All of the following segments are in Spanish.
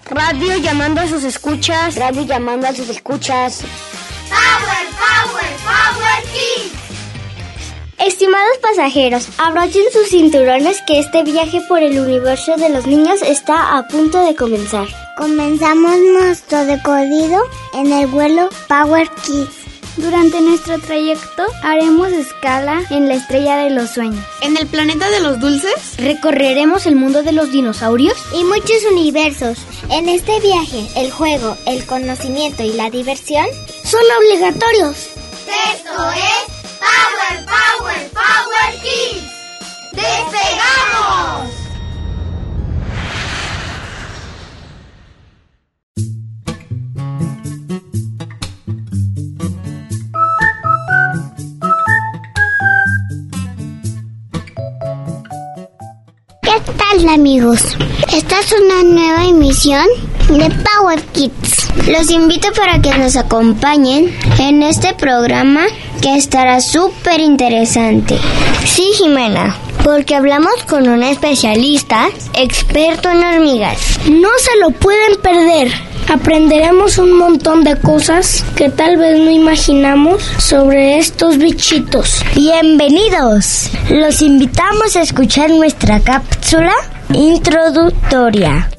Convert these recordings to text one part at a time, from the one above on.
Radio llamando a sus escuchas. Radio llamando a sus escuchas. Power, Power, Power Kids. Estimados pasajeros, abrochen sus cinturones que este viaje por el universo de los niños está a punto de comenzar. Comenzamos nuestro recorrido en el vuelo Power Kids. Durante nuestro trayecto haremos escala en la estrella de los sueños. ¿En el planeta de los dulces? Recorreremos el mundo de los dinosaurios y muchos universos. En este viaje, el juego, el conocimiento y la diversión son obligatorios. Esto es Power, Power, Power Kids. ¡Despegamos! ¿Qué tal, amigos? Esta es una nueva emisión de Power Kids. Los invito para que nos acompañen en este programa que estará súper interesante. Sí, Jimena, porque hablamos con un especialista experto en hormigas. No se lo pueden perder. Aprenderemos un montón de cosas que tal vez no imaginamos sobre estos bichitos. ¡Bienvenidos! Los invitamos a escuchar nuestra cápsula introductoria.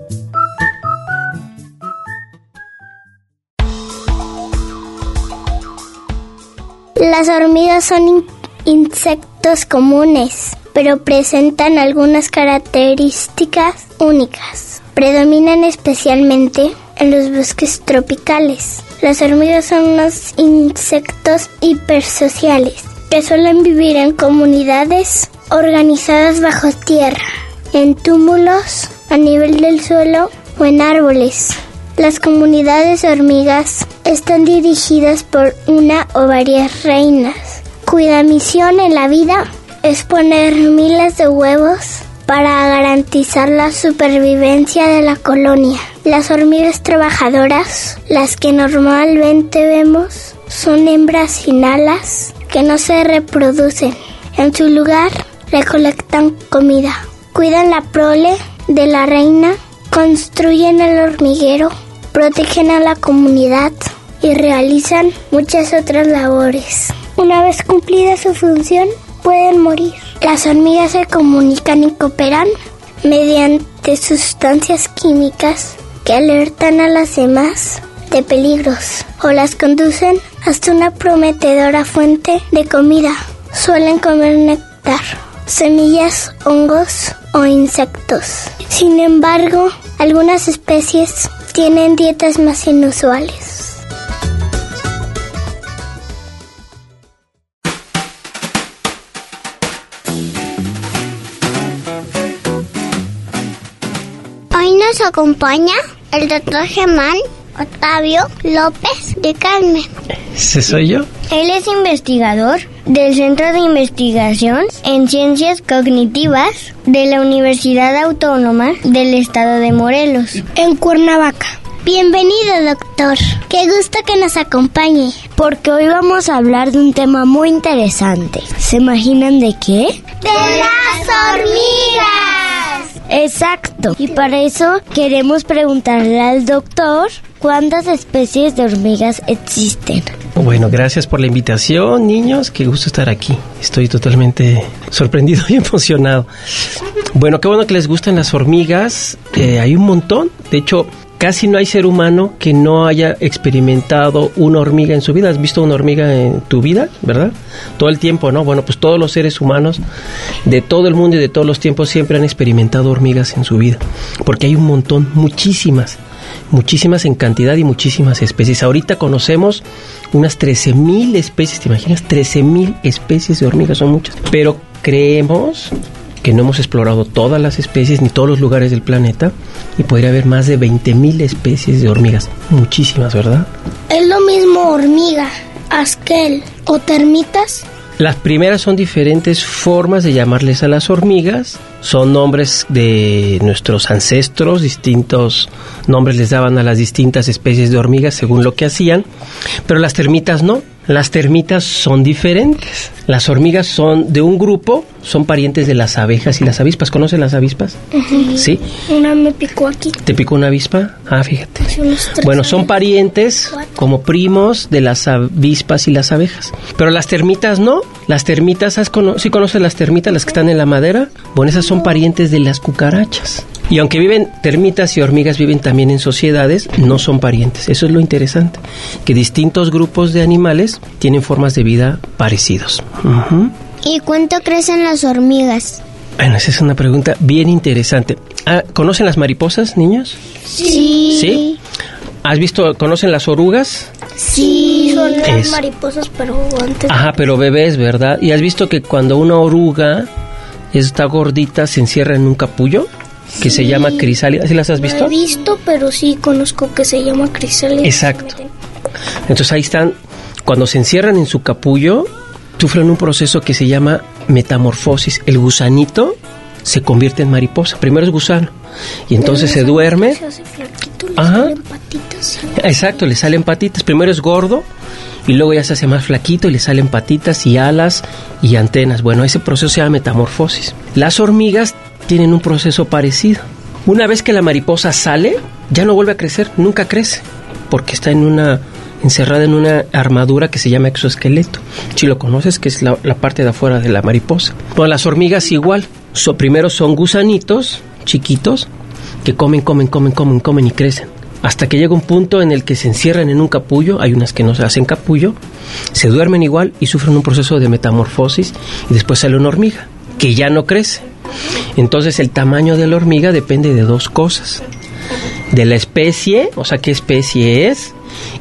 Las hormigas son insectos comunes, pero presentan algunas características únicas. Predominan especialmente en los bosques tropicales. Las hormigas son unos insectos hipersociales que suelen vivir en comunidades organizadas bajo tierra, en túmulos, a nivel del suelo o en árboles. Las comunidades de hormigas están dirigidas por una o varias reinas, cuya misión en la vida es poner miles de huevos para garantizar la supervivencia de la colonia. Las hormigas trabajadoras, las que normalmente vemos, son hembras sin alas que no se reproducen. En su lugar, recolectan comida, cuidan la prole de la reina, construyen el hormiguero, protegen a la comunidad y realizan muchas otras labores. Una vez cumplida su función, pueden morir. Las hormigas se comunican y cooperan mediante sustancias químicas que alertan a las demás de peligros o las conducen hasta una prometedora fuente de comida. Suelen comer néctar, semillas, hongos o insectos. Sin embargo, algunas especies tienen dietas más inusuales. Hoy nos acompaña el doctor Germán Octavio López de Carmen. ¿Ese soy yo? Él es investigador del Centro de Investigación en Ciencias Cognitivas de la Universidad Autónoma del Estado de Morelos, en Cuernavaca. Bienvenido, doctor. Qué gusto que nos acompañe. Porque hoy vamos a hablar de un tema muy interesante. ¿Se imaginan de qué? ¡De las hormigas! Exacto. Y para eso queremos preguntarle al doctor cuántas especies de hormigas existen. Bueno, gracias por la invitación, niños. Qué gusto estar aquí. Estoy totalmente sorprendido y emocionado. Bueno, qué bueno que les gustan las hormigas. Hay un montón. De hecho, casi no hay ser humano que no haya experimentado una hormiga en su vida. ¿Has visto una hormiga en tu vida, verdad? Todo el tiempo, ¿no? Bueno, pues todos los seres humanos de todo el mundo y de todos los tiempos siempre han experimentado hormigas en su vida. Porque hay un montón, muchísimas en cantidad y muchísimas especies. Ahorita conocemos unas 13,000 especies, ¿te imaginas? 13,000 especies de hormigas, son muchas. Pero creemos que no hemos explorado todas las especies ni todos los lugares del planeta y podría haber más de 20,000 especies de hormigas. Muchísimas, ¿verdad? ¿Es lo mismo hormiga, asquel o termitas? Las primeras son diferentes formas de llamarles a las hormigas. Son nombres de nuestros ancestros, distintos nombres les daban a las distintas especies de hormigas según lo que hacían. Pero las termitas no. Las termitas son diferentes. Las hormigas son de un grupo, son parientes de las abejas y las avispas. ¿Conocen las avispas? Uh-huh. Sí. Una me picó aquí. ¿Te picó una avispa? Ah, fíjate. Bueno, son años. Parientes como primos de las avispas y las abejas. Pero las termitas no. Las termitas, ¿sí conoces las termitas, las que están en la madera? Bueno, esas son parientes de las cucarachas. Y aunque viven, termitas y hormigas viven también en sociedades, no son parientes. Eso es lo interesante, que distintos grupos de animales tienen formas de vida parecidos. Uh-huh. ¿Y cuánto crecen las hormigas? Bueno, esa es una pregunta bien interesante. ¿Conocen las mariposas, niños? Sí. ¿Sí? ¿Conocen las orugas? Sí, son las mariposas, pero antes... Ajá, pero bebés, ¿verdad? ¿Y has visto que cuando una oruga está gordita se encierra en un capullo? Que se llama crisálida. ¿Sí las has visto? No he visto, pero sí conozco que se llama crisálida. Exacto. Entonces ahí están, cuando se encierran en su capullo, sufren un proceso que se llama metamorfosis. El gusanito se convierte en mariposa. Primero es gusano y entonces se duerme. Se hace flaquito, le Ajá. salen patitas. ¿Sí? Exacto, le salen patitas. Primero es gordo y luego ya se hace más flaquito y le salen patitas y alas y antenas. Bueno, ese proceso se llama metamorfosis. Las hormigas tienen un proceso parecido. Una vez que la mariposa sale, ya no vuelve a crecer, nunca crece, porque está encerrada en una armadura que se llama exoesqueleto. Si lo conoces, que es la parte de afuera de la mariposa. Bueno, las hormigas igual. Primero son gusanitos chiquitos que comen y crecen. Hasta que llega un punto en el que se encierran en un capullo. Hay unas que no se hacen capullo, se duermen igual y sufren un proceso de metamorfosis y después sale una hormiga que ya no crece. Entonces el tamaño de la hormiga depende de dos cosas: de la especie, o sea qué especie es,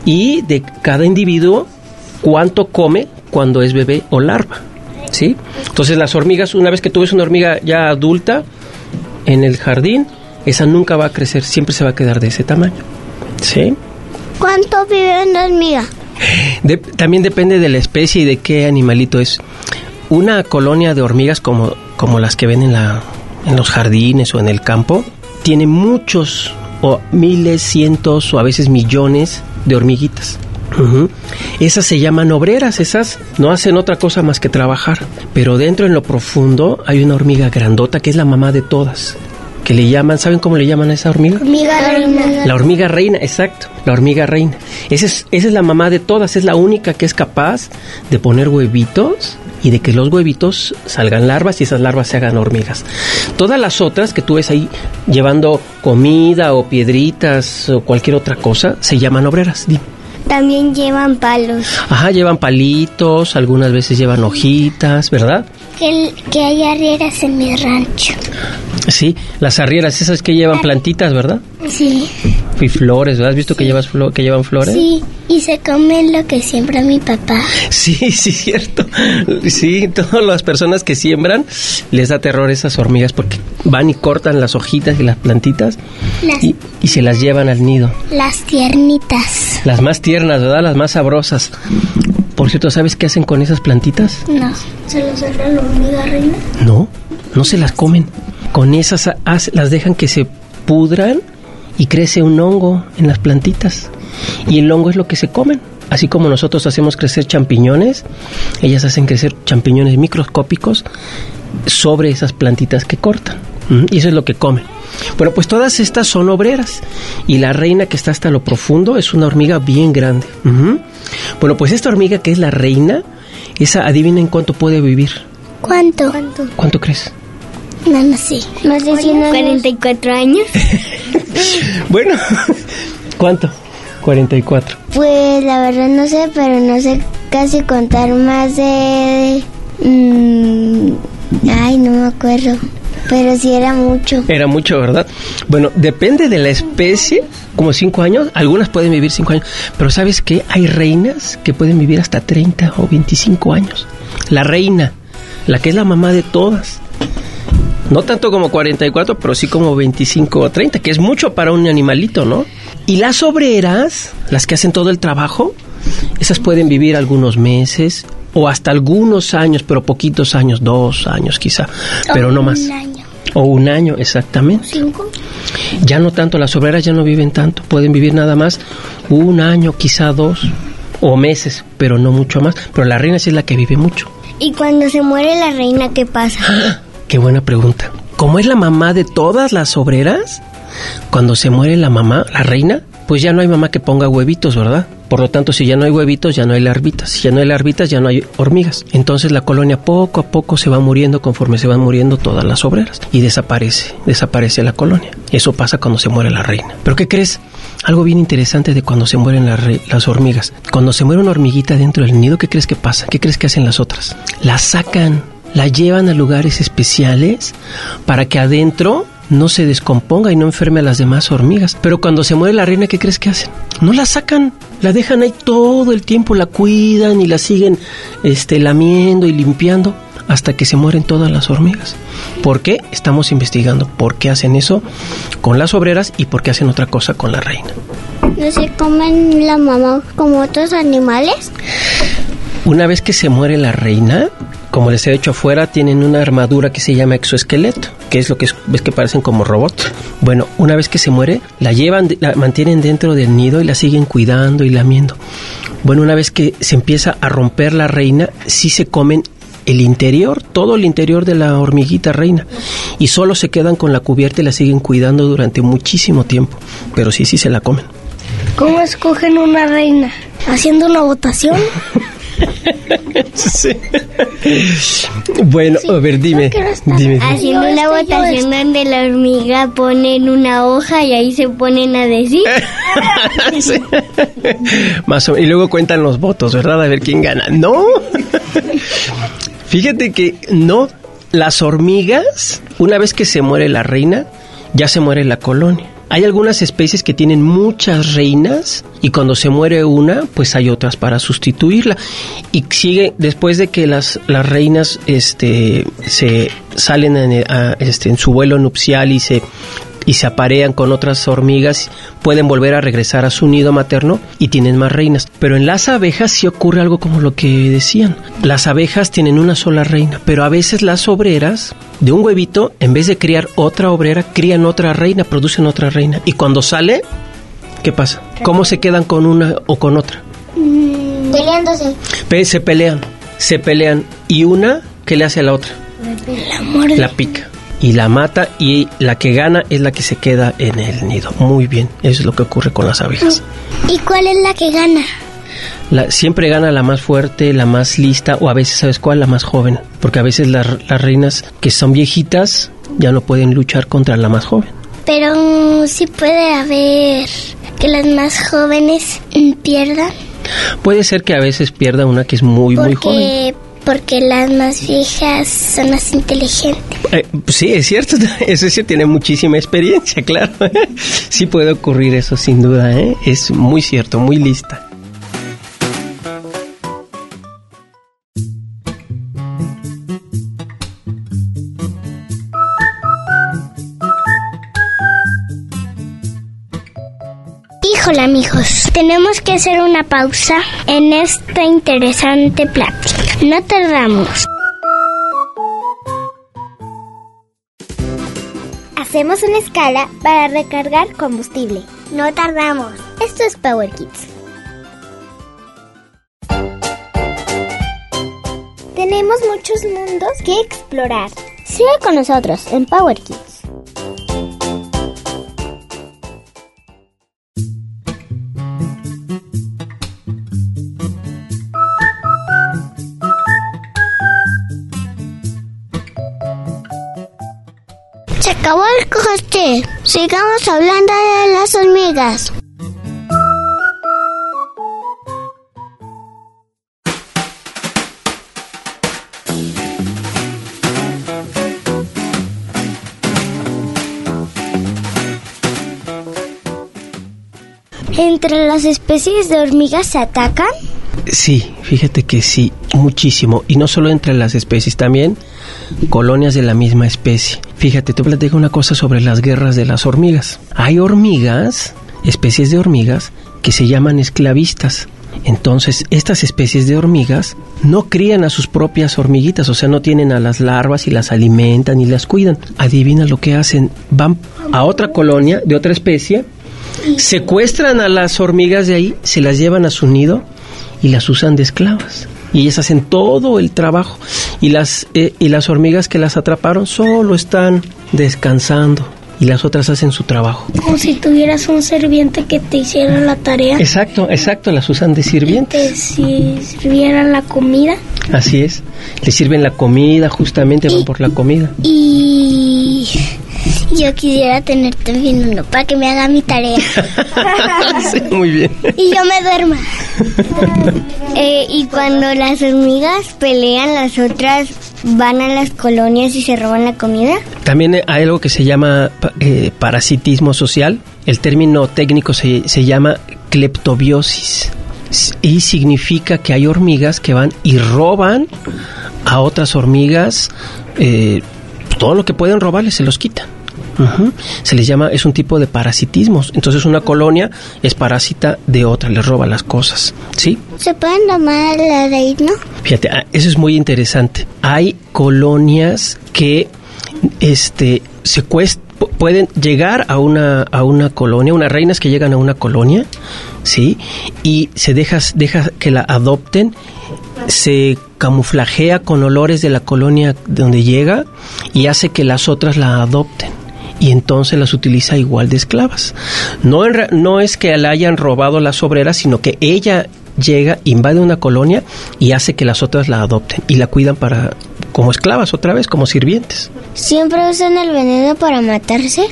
y de cada individuo cuánto come cuando es bebé o larva, ¿sí? Entonces las hormigas, una vez que tú ves una hormiga ya adulta en el jardín, esa nunca va a crecer, siempre se va a quedar de ese tamaño, ¿sí? ¿Cuánto vive una hormiga? También depende de la especie y de qué animalito es. Una colonia de hormigas como las que ven en los jardines o en el campo, tiene muchos, o miles, cientos o a veces millones de hormiguitas. Uh-huh. Esas se llaman obreras, esas no hacen otra cosa más que trabajar. Pero dentro, en lo profundo, hay una hormiga grandota que es la mamá de todas, que le llaman, ¿saben cómo le llaman a esa hormiga? Hormiga reina. La hormiga reina, exacto, la hormiga reina. Esa es la mamá de todas, es la única que es capaz de poner huevitos y de que los huevitos salgan larvas y esas larvas se hagan hormigas. Todas las otras que tú ves ahí llevando comida o piedritas o cualquier otra cosa se llaman obreras. También llevan palos. Ajá, llevan palitos, algunas veces llevan hojitas, ¿verdad? Que hay arrieras en mi rancho. Sí, las arrieras, esas que llevan plantitas, ¿verdad? Sí. Y flores, ¿verdad? ¿Has visto que llevan flores? Sí, y se comen lo que siembra mi papá. Sí, cierto. Sí, todas las personas que siembran les da terror esas hormigas porque van y cortan las hojitas y las plantitas y se las llevan al nido. Las tiernitas. Las más tiernas, ¿verdad? Las más sabrosas. Por cierto, ¿sabes qué hacen con esas plantitas? No. ¿Se las deja la hormiga reina? No se las comen. Con esas las dejan que se pudran y crece un hongo en las plantitas. Y el hongo es lo que se comen. Así como nosotros hacemos crecer champiñones, ellas hacen crecer champiñones microscópicos sobre esas plantitas que cortan. Y eso es lo que comen. Bueno, pues todas estas son obreras. Y la reina, que está hasta lo profundo, es una hormiga bien grande. Bueno, pues esta hormiga que es la reina, esa, adivinen cuánto puede vivir. ¿Cuánto? ¿Cuánto crees? No sé. Más de 44 años. Bueno, ¿cuánto? 44. Pues la verdad no sé, pero no sé casi contar más de... Ay, no me acuerdo. Pero sí era mucho. Era mucho, ¿verdad? Bueno, depende de la especie, como 5 años. Algunas pueden vivir 5 años. Pero ¿sabes qué? Hay reinas que pueden vivir hasta 30 o 25 años. La reina, la que es la mamá de todas. No tanto como 44, pero sí como 25 o 30, que es mucho para un animalito, ¿no? Y las obreras, las que hacen todo el trabajo, esas pueden vivir algunos meses o hasta algunos años, pero poquitos años, 2 años quizá, pero no más. Un año. O un año, exactamente. 5. Ya no tanto, las obreras ya no viven tanto, pueden vivir nada más 1 año, quizá 2. o meses, pero no mucho más. Pero la reina sí es la que vive mucho. ¿Y cuando se muere la reina, qué pasa? ¡Ah! ¡Qué buena pregunta! Como es la mamá de todas las obreras, cuando se muere la mamá, la reina, pues ya no hay mamá que ponga huevitos, ¿verdad? Por lo tanto, si ya no hay huevitos, ya no hay larvitas. Si ya no hay larvitas, ya no hay hormigas. Entonces la colonia poco a poco se va muriendo conforme se van muriendo todas las obreras. Y desaparece la colonia. Eso pasa cuando se muere la reina. ¿Pero qué crees? Algo bien interesante de cuando se mueren las hormigas. Cuando se muere una hormiguita dentro del nido, ¿qué crees que pasa? ¿Qué crees que hacen las otras? La sacan, la llevan a lugares especiales para que adentro no se descomponga y no enferme a las demás hormigas. Pero cuando se muere la reina, ¿qué crees que hacen? No la sacan, la dejan ahí todo el tiempo, la cuidan y la siguen lamiendo y limpiando hasta que se mueren todas las hormigas. ¿Por qué? Estamos investigando por qué hacen eso con las obreras y por qué hacen otra cosa con la reina. ¿No se comen la mamá como otros animales? Una vez que se muere la reina, como les he dicho afuera, tienen una armadura que se llama exoesqueleto, que es lo que ves que parecen como robots. Bueno, una vez que se muere, la mantienen dentro del nido y la siguen cuidando y lamiendo. Bueno, una vez que se empieza a romper la reina, sí se comen el interior, todo el interior de la hormiguita reina, y solo se quedan con la cubierta y la siguen cuidando durante muchísimo tiempo, pero sí se la comen. ¿Cómo escogen una reina? ¿Haciendo una votación? Sí. Bueno, sí, a ver, dime. Haciendo una votación donde la hormiga pone en una hoja y ahí se ponen a decir. Sí. Más o menos. Y luego cuentan los votos, ¿verdad? A ver quién gana. No. Fíjate que no. Las hormigas, una vez que se muere la reina, ya se muere la colonia. Hay algunas especies que tienen muchas reinas y cuando se muere una, pues hay otras para sustituirla. Y sigue, después de que las reinas se salen en su vuelo nupcial y se aparean con otras hormigas, pueden volver a regresar a su nido materno y tienen más reinas. Pero en las abejas sí ocurre algo como lo que decían. Las abejas tienen una sola reina, pero a veces las obreras, de un huevito, en vez de criar otra obrera, crían otra reina, producen otra reina. Y cuando sale, ¿qué pasa? ¿Cómo se quedan con una o con otra? Peleándose. Se pelean. ¿Y una qué le hace a la otra? La muerde. La pica. Y la mata, y la que gana es la que se queda en el nido. Muy bien, eso es lo que ocurre con las abejas. ¿Y cuál es la que gana? Siempre gana la más fuerte, la más lista, o a veces, ¿sabes cuál? La más joven. Porque a veces las reinas que son viejitas ya no pueden luchar contra la más joven. Pero sí puede haber que las más jóvenes pierdan. Puede ser que a veces pierda una que es muy joven. Porque las más viejas son más inteligentes. Sí, es cierto. Eso sí tiene muchísima experiencia, claro. Sí puede ocurrir eso, sin duda, ¿eh? Es muy cierto, muy lista. Híjole, amigos, tenemos que hacer una pausa en esta interesante plática. No tardamos. Hacemos una escala para recargar combustible. No tardamos. Esto es Power Kids. Tenemos muchos mundos que explorar. Sigue con nosotros en Power Kids. Se acabó el corte. Sigamos hablando de las hormigas. ¿Entre las especies de hormigas se atacan? Sí, fíjate que sí, muchísimo. Y no solo entre las especies, también colonias de la misma especie. Fíjate, te platico una cosa sobre las guerras de las hormigas. Hay hormigas, especies de hormigas, que se llaman esclavistas. Entonces, estas especies de hormigas no crían a sus propias hormiguitas, o sea, no tienen a las larvas y las alimentan y las cuidan. Adivina lo que hacen, van a otra colonia de otra especie, secuestran a las hormigas de ahí, se las llevan a su nido y las usan de esclavas. Y ellas hacen todo el trabajo. Y las hormigas que las atraparon solo están descansando. Y las otras hacen su trabajo. Como si tuvieras un sirviente que te hiciera la tarea. Exacto, las usan de sirvientes. Si sirvieran la comida. Así es. Les sirven la comida, justamente van por la comida. Y yo quisiera tener también uno para que me haga mi tarea. Sí, muy bien. Y yo me duerma. Y cuando las hormigas pelean, las otras van a las colonias y se roban la comida. También hay algo que se llama parasitismo social. El término técnico se llama cleptobiosis. Y significa que hay hormigas que van y roban a otras hormigas. Todo lo que pueden robarles se los quitan. Uh-huh. Se les llama, es un tipo de parasitismo. Entonces una colonia es parásita de otra, les roba las cosas, ¿sí? ¿Se pueden tomar la raíz, no? Fíjate, eso es muy interesante. Hay colonias que pueden llegar a una colonia, unas reinas que llegan a una colonia, ¿sí? Y se deja que la adopten, se camuflajea con olores de la colonia donde llega y hace que las otras la adopten. Y entonces las utiliza igual de esclavas. No es que la hayan robado las obreras, sino que ella llega, invade una colonia y hace que las otras la adopten y la cuidan como esclavas otra vez, como sirvientes. ¿Siempre usan el veneno para matarse?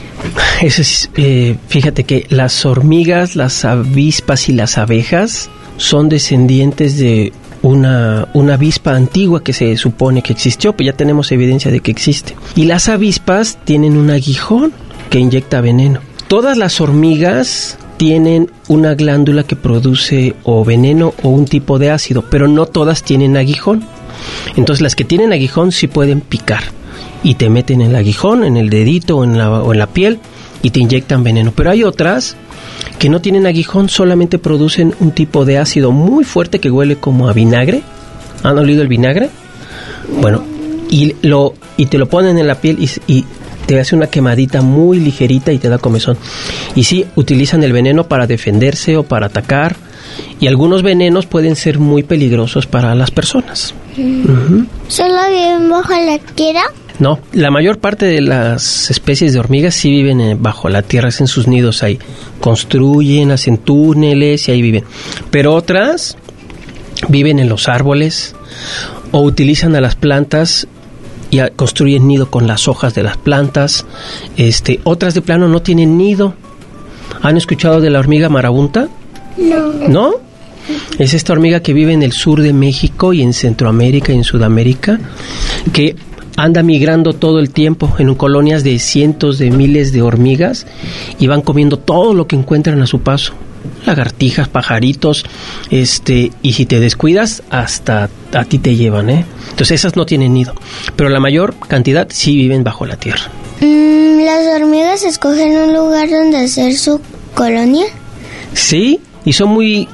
Fíjate que las hormigas, las avispas y las abejas son descendientes de una avispa antigua que se supone que existió, pues ya tenemos evidencia de que existe. Y las avispas tienen un aguijón que inyecta veneno. Todas las hormigas tienen una glándula que produce o veneno o un tipo de ácido, pero no todas tienen aguijón. Entonces las que tienen aguijón sí pueden picar y te meten el aguijón en el dedito o en la piel y te inyectan veneno. Pero hay otras que no tienen aguijón, solamente producen un tipo de ácido muy fuerte que huele como a vinagre. ¿Han olido el vinagre? Bueno, y te lo ponen en la piel y te hace una quemadita muy ligerita y te da comezón. Y sí, utilizan el veneno para defenderse o para atacar. Y algunos venenos pueden ser muy peligrosos para las personas. Uh-huh. ¿Solo viven bajo la tierra? No, la mayor parte de las especies de hormigas sí viven bajo la tierra, hacen sus nidos ahí. Construyen, hacen túneles y ahí viven. Pero otras viven en los árboles o utilizan a las plantas y construyen nido con las hojas de las plantas. Otras de plano no tienen nido. ¿Han escuchado de la hormiga marabunta? ¿No? Es esta hormiga que vive en el sur de México y en Centroamérica y en Sudamérica, que anda migrando todo el tiempo en colonias de cientos de miles de hormigas y van comiendo todo lo que encuentran a su paso. Lagartijas, pajaritos, y si te descuidas, hasta a ti te llevan, ¿eh? Entonces esas no tienen nido, pero la mayor cantidad sí viven bajo la tierra. ¿Las hormigas escogen un lugar donde hacer su colonia? Sí, y son muy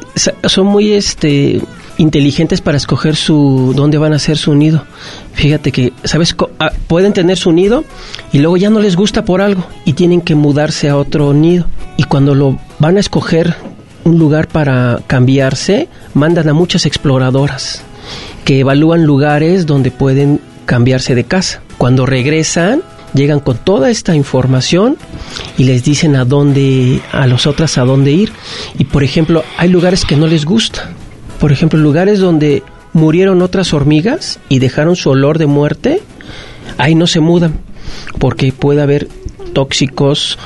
inteligentes para escoger dónde van a hacer su nido. Fíjate que, ¿sabes? Pueden tener su nido y luego ya no les gusta por algo y tienen que mudarse a otro nido. Y cuando lo van a escoger un lugar para cambiarse, mandan a muchas exploradoras que evalúan lugares donde pueden cambiarse de casa. Cuando regresan, llegan con toda esta información y les dicen a las otras a dónde ir. Y por ejemplo, hay lugares que no les gusta. Por ejemplo, lugares donde murieron otras hormigas y dejaron su olor de muerte, ahí no se mudan, porque puede haber tóxicos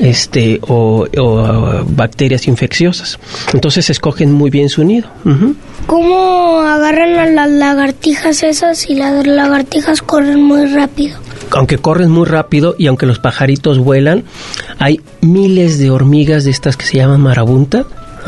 o bacterias infecciosas. Entonces escogen muy bien su nido. Uh-huh. ¿Cómo agarran a las lagartijas esas y las lagartijas corren muy rápido? Aunque corren muy rápido y aunque los pajaritos vuelan, hay miles de hormigas de estas que se llaman marabunta,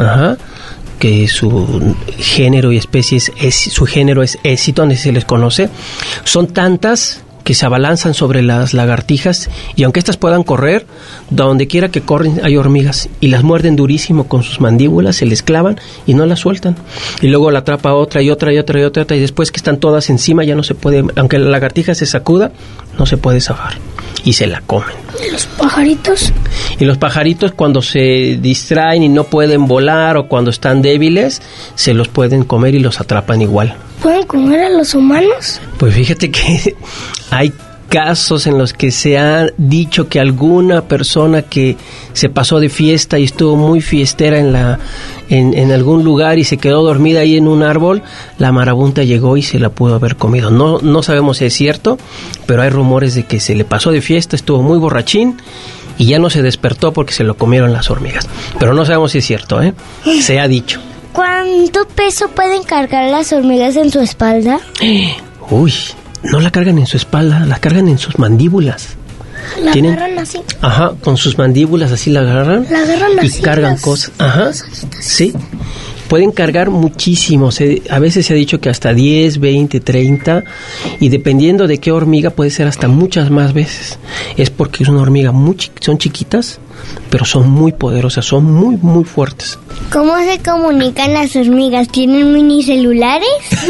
que su género y especie su género es Eciton, se les conoce. Son tantas que se abalanzan sobre las lagartijas y aunque estas puedan correr, donde quiera que corren hay hormigas y las muerden durísimo con sus mandíbulas, se les clavan y no las sueltan. Y luego la atrapa otra y otra y otra y otra y después que están todas encima ya no se puede, aunque la lagartija se sacuda, no se puede zafar y se la comen. ¿Y los pajaritos? Y los pajaritos cuando se distraen y no pueden volar o cuando están débiles, se los pueden comer y los atrapan igual. ¿Pueden comer a los humanos? Pues fíjate que hay casos en los que se ha dicho que alguna persona que se pasó de fiesta y estuvo muy fiestera en algún lugar y se quedó dormida ahí en un árbol, la marabunta llegó y se la pudo haber comido. No sabemos si es cierto, pero hay rumores de que se le pasó de fiesta, estuvo muy borrachín y ya no se despertó porque se lo comieron las hormigas. Pero no sabemos si es cierto, se ha dicho. ¿Cuánto peso pueden cargar las hormigas en su espalda? Uy, no la cargan en su espalda, la cargan en sus mandíbulas. La agarran así. Ajá, con sus mandíbulas así la agarran. La agarran y así. cargan cosas. Ajá, sí. Pueden cargar muchísimo. A veces se ha dicho que hasta 10, 20, 30. Y dependiendo de qué hormiga, puede ser hasta muchas más veces. Es porque es una hormiga son chiquitas, pero son muy poderosas, son muy, muy fuertes. ¿Cómo se comunican las hormigas? ¿Tienen minicelulares?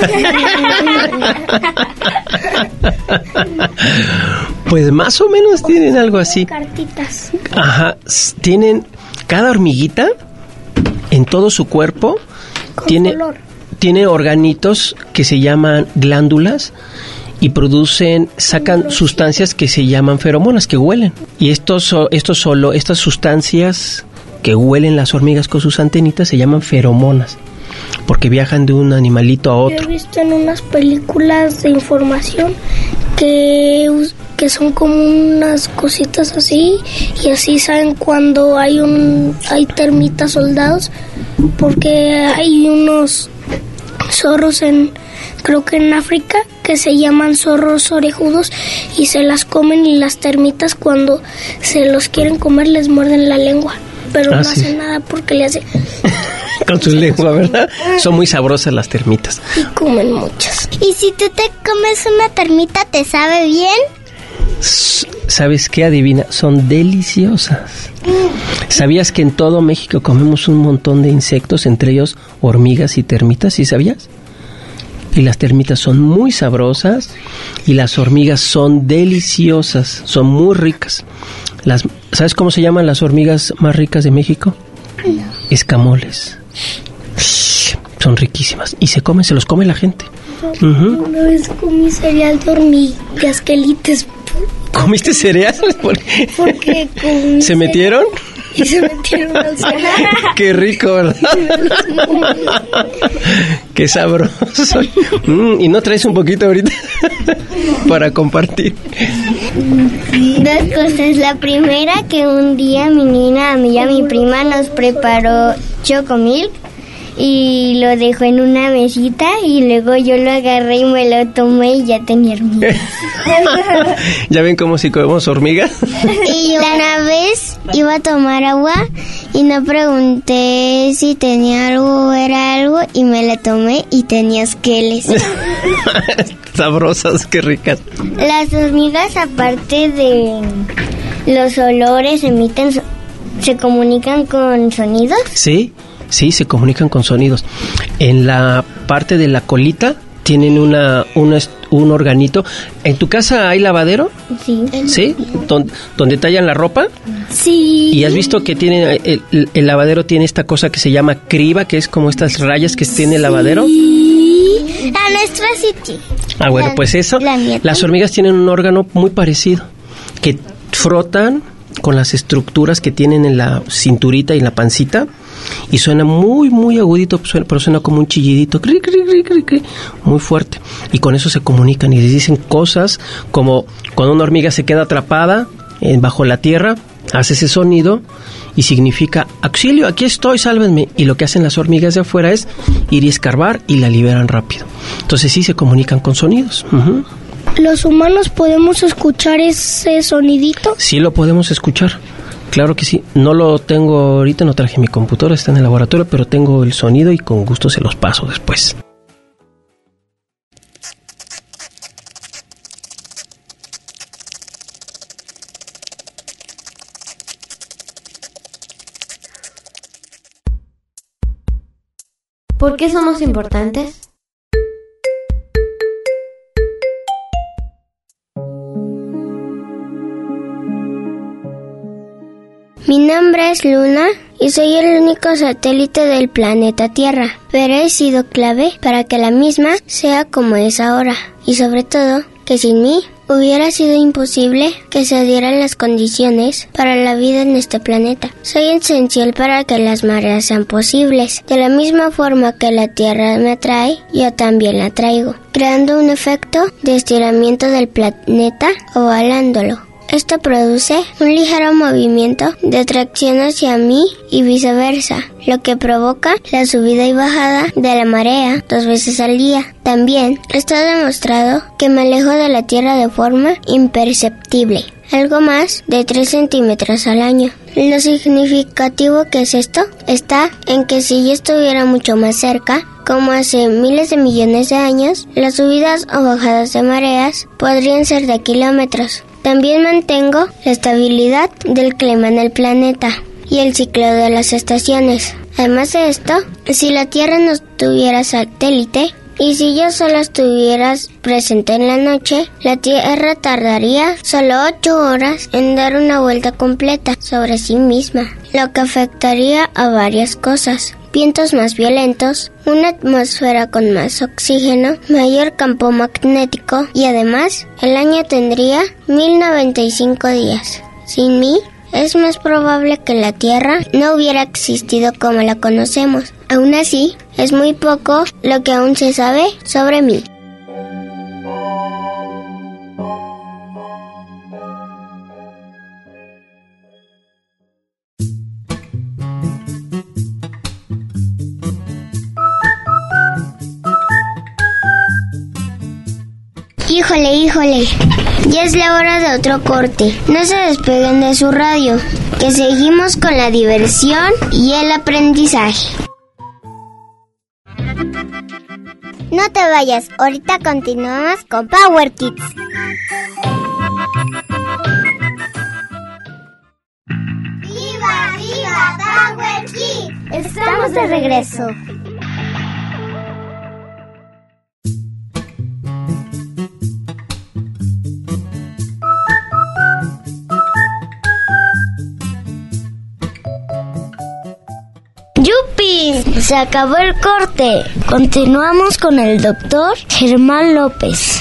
Pues más o menos tienen algo así. Cartitas. Ajá, tienen cada hormiguita en todo su cuerpo tiene organitos que se llaman glándulas y sacan sustancias que se llaman feromonas, que huelen. Y estas sustancias que huelen las hormigas con sus antenitas se llaman feromonas, porque viajan de un animalito a otro. Yo he visto en unas películas de información que son como unas cositas así, y así saben cuando hay termitas soldados, porque hay unos zorros creo que en África, que se llaman zorros orejudos y se las comen, y las termitas cuando se los quieren comer les muerden la lengua, pero no hacen nada porque le hacen con su lengua, ¿verdad? Son muy sabrosas las termitas. Y comen muchas. ¿Y si tú te comes una termita, te sabe bien? ¿Sabes qué? Adivina, son deliciosas. ¿Sabías que en todo México comemos un montón de insectos, entre ellos hormigas y termitas? ¿Sí sabías? Y las termitas son muy sabrosas y las hormigas son deliciosas, son muy ricas. ¿Sabes cómo se llaman las hormigas más ricas de México? No. Escamoles. Son riquísimas y se los come la gente. Una vez comí cereal de hormigas, quelites. ¿Comiste cereal? Porque comí ¿Se metieron? Y se metieron al cereal. Qué rico, ¿verdad? Qué sabroso. ¿Y no traes un poquito ahorita para compartir? Dos cosas. La primera, que un día mi nina, a mí y a mi prima nos preparó chocomilk y lo dejó en una mesita y luego yo lo agarré y me lo tomé y ya tenía hormigas. ¿Ya ven cómo si comemos hormigas? Y una vez iba a tomar agua y no pregunté si tenía algo o era algo y me la tomé y tenía esqueles. Sabrosas, qué ricas. Las hormigas, aparte de los olores, se comunican con sonidos. Sí, se comunican con sonidos. En la parte de la colita tienen un organito. ¿En tu casa hay lavadero? Sí. ¿Sí? ¿Donde tallan la ropa? Sí. ¿Y has visto que el lavadero tiene esta cosa que se llama criba, que es como estas rayas que tiene el lavadero? La nuestra sí. Ah, bueno, pues eso. Las hormigas tienen un órgano muy parecido, que frotan con las estructuras que tienen en la cinturita y en la pancita, y suena muy, muy agudito, pero suena como un chillidito, cri, cri, cri, cri, cri, muy fuerte. Y con eso se comunican y les dicen cosas como cuando una hormiga se queda atrapada bajo la tierra, hace ese sonido y significa auxilio, aquí estoy, sálvenme. Y lo que hacen las hormigas de afuera es ir y escarbar y la liberan rápido. Entonces sí se comunican con sonidos. Uh-huh. ¿Los humanos podemos escuchar ese sonidito? Sí, lo podemos escuchar. Claro que sí. No lo tengo ahorita, no traje mi computadora, está en el laboratorio, pero tengo el sonido y con gusto se los paso después. ¿Por qué somos importantes? Mi nombre es Luna y soy el único satélite del planeta Tierra, pero he sido clave para que la misma sea como es ahora, y sobre todo, que sin mí hubiera sido imposible que se dieran las condiciones para la vida en este planeta. Soy esencial para que las mareas sean posibles. De la misma forma que la Tierra me atrae, yo también la traigo, creando un efecto de estiramiento del planeta ovalándolo. Esto produce un ligero movimiento de atracción hacia mí y viceversa, lo que provoca la subida y bajada de la marea 2 veces al día. También está demostrado que me alejo de la Tierra de forma imperceptible, algo más de 3 centímetros al año. Lo significativo que es esto está en que si yo estuviera mucho más cerca, como hace miles de millones de años, las subidas o bajadas de mareas podrían ser de kilómetros. También mantengo la estabilidad del clima en el planeta y el ciclo de las estaciones. Además de esto, si la Tierra no tuviera satélite y si yo solo estuviera presente en la noche, la Tierra tardaría solo 8 horas en dar una vuelta completa sobre sí misma, lo que afectaría a varias cosas. Vientos más violentos, una atmósfera con más oxígeno, mayor campo magnético y además el año tendría 1095 días. Sin mí, es más probable que la Tierra no hubiera existido como la conocemos. Aún así, es muy poco lo que aún se sabe sobre mí. Híjole, ya es la hora de otro corte. No se despeguen de su radio, que seguimos con la diversión y el aprendizaje. No te vayas, ahorita continuamos con Power Kids. ¡Viva Power Kids! Estamos de regreso. ¡Yupi! Se acabó el corte. Continuamos con el doctor Germán López.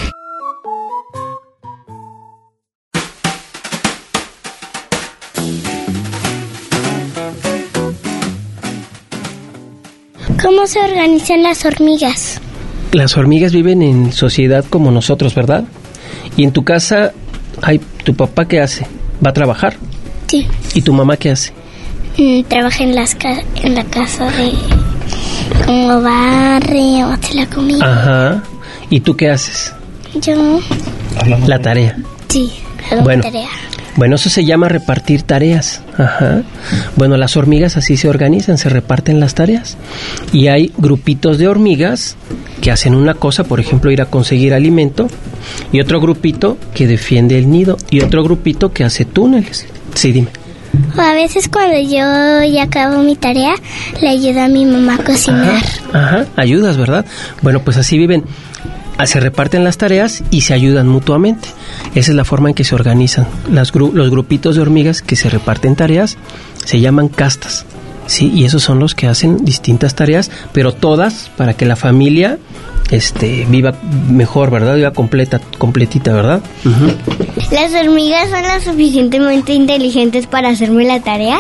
¿Cómo se organizan las hormigas? Las hormigas viven en sociedad como nosotros, ¿verdad? Y en tu casa, ¿tu papá qué hace? ¿Va a trabajar? Sí. ¿Y tu mamá qué hace? Trabaja en la casa de... como barre o hace la comida. Ajá. ¿Y tú qué haces? Yo... La tarea. Sí, hago tarea. Bueno, eso se llama repartir tareas. Ajá. Bueno, las hormigas así se organizan, se reparten las tareas. Y hay grupitos de hormigas que hacen una cosa, por ejemplo, ir a conseguir alimento, y otro grupito que defiende el nido, y otro grupito que hace túneles. Sí, dime. O a veces cuando yo ya acabo mi tarea, le ayudo a mi mamá a cocinar. Ajá, ayudas, ¿verdad? Bueno, pues así viven. Se reparten las tareas y se ayudan mutuamente. Esa es la forma en que se organizan. Los grupitos de hormigas que se reparten tareas se llaman castas, ¿sí? Y esos son los que hacen distintas tareas, pero todas para que la familia viva mejor, ¿verdad? Viva completita, ¿verdad? Uh-huh. ¿Las hormigas son lo suficientemente inteligentes para hacerme la tarea?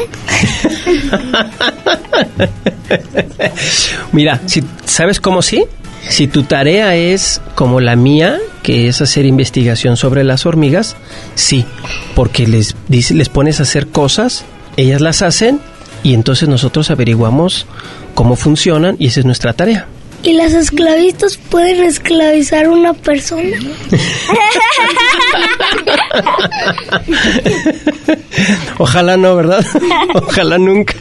Mira, ¿sabes cómo sí? Si tu tarea es como la mía, que es hacer investigación sobre las hormigas, sí, porque les pones a hacer cosas, ellas las hacen y entonces nosotros averiguamos cómo funcionan y esa es nuestra tarea. ¿Y las esclavistas pueden esclavizar a una persona? Ojalá no, ¿verdad? Ojalá nunca.